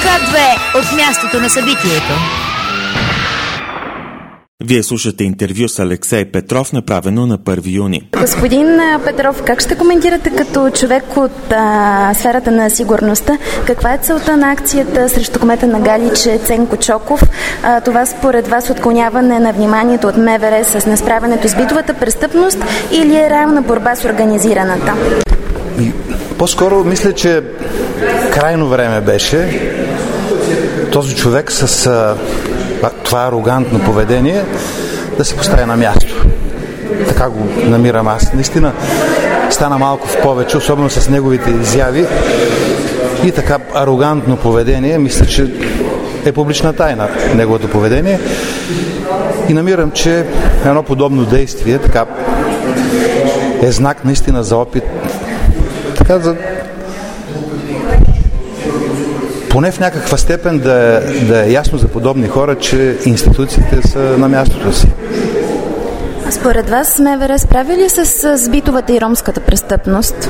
К2 от мястото на събитието. Вие слушате интервю с Алексей Петров, направено на 1 юни. Господин Петров, как ще коментирате като човек от сферата на сигурността? Каква е целта на акцията срещу кмета на Галиче Ценко Чоков? Това според вас отклоняване на вниманието от МВР с несправянето с битовата престъпност или е реална борба с организираната? По-скоро мисля, че крайно време беше този човек с това арогантно поведение да се поставя на място. Така го намирам аз. Наистина стана малко в повече, особено с неговите изяви и така арогантно поведение. Мисля, че е публична тайна неговото поведение и намирам, че едно подобно действие така е знак наистина за опит така за поне в някаква степен да е ясно за подобни хора, че институциите са на мястото си. Според вас МВР справи ли с битовата и ромската престъпност?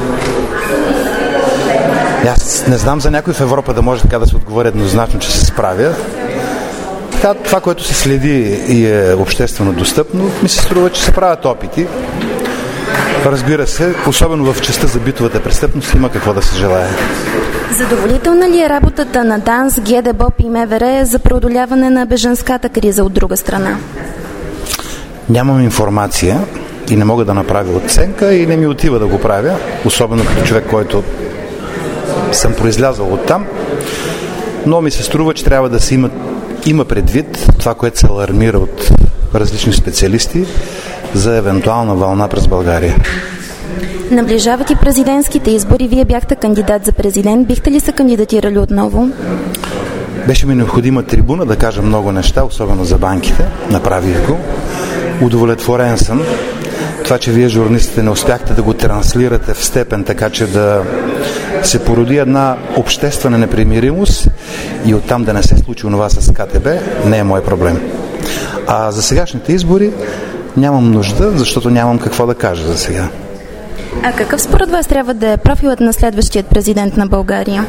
Аз не знам за някой в Европа да може така да се отговори еднозначно, че се справя. Така, това, което се следи и е обществено достъпно, ми се струва, че се правят опити. Разбира се, особено в частта за битовата престъпност има какво да се желае. Задоволителна ли е работата на ДАНС, ГДБОП и МВР за преодоляване на бежанската криза от друга страна? Нямам информация и не мога да направя оценка и не ми отива да го правя, особено като човек, който съм произлязал оттам, но ми се струва, че трябва да се има предвид това, което се алармира от различни специалисти за евентуална вълна през България. Наближават и президентските избори. Вие бяхте кандидат за президент. Бихте ли се кандидатирали отново? Беше ми необходима трибуна да кажа много неща, особено за банките. Направих го. Удовлетворен съм. Това, че вие, журналистите, не успяхте да го транслирате в степен, така че да се породи една обществена непримиримост и оттам да не се случи онова с КТБ, не е мой проблем. А за сегашните избори нямам нужда, защото нямам какво да кажа за сега. А какъв според вас трябва да е профилът на следващият президент на България?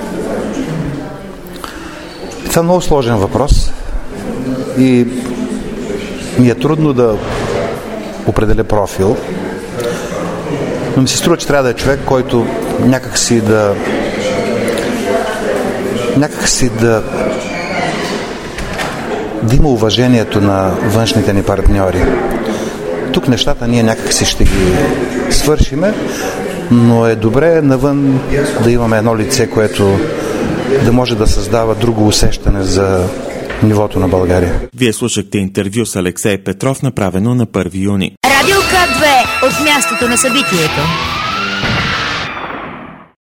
Това е много сложен въпрос и ми е трудно да определя профил, но ми се струва, че трябва да е човек, който някакси да има уважението на външните ни партньори. Тук нещата ние някакси ще ги свършиме, но е добре навън да имаме едно лице, което да може да създава друго усещане за нивото на България. Вие слушахте интервю с Алексей Петров, направено на 1 юни. Радио К2 от мястото на събитието.